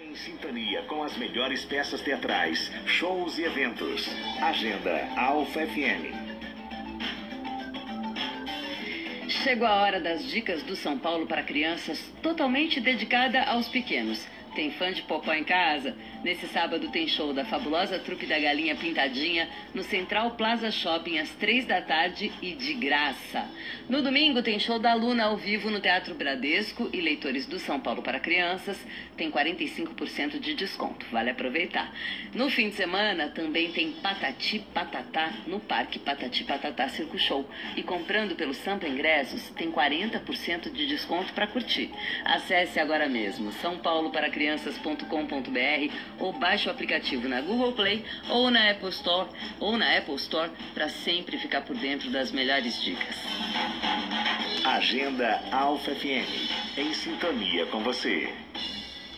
Em sintonia com as melhores peças teatrais, shows e eventos. Agenda Alfa FM. Chegou a hora das dicas do São Paulo para crianças, totalmente dedicada aos pequenos. Tem fã de popó em casa? Nesse sábado tem show da fabulosa Trupe da Galinha Pintadinha no Central Plaza Shopping às 15h e de graça. No domingo tem show da Luna ao vivo no Teatro Bradesco e leitores do São Paulo para crianças tem 45% de desconto. Vale aproveitar. No fim de semana também tem Patati Patatá no Parque Patati Patatá Circo Show. E comprando pelo Sampa Ingressos tem 40% de desconto para curtir. Acesse agora mesmo saopauloParacrianças.com.br ou baixe o aplicativo na Google Play ou na Apple Store para sempre ficar por dentro das melhores dicas. Agenda Alfa FM. Em sintonia com você.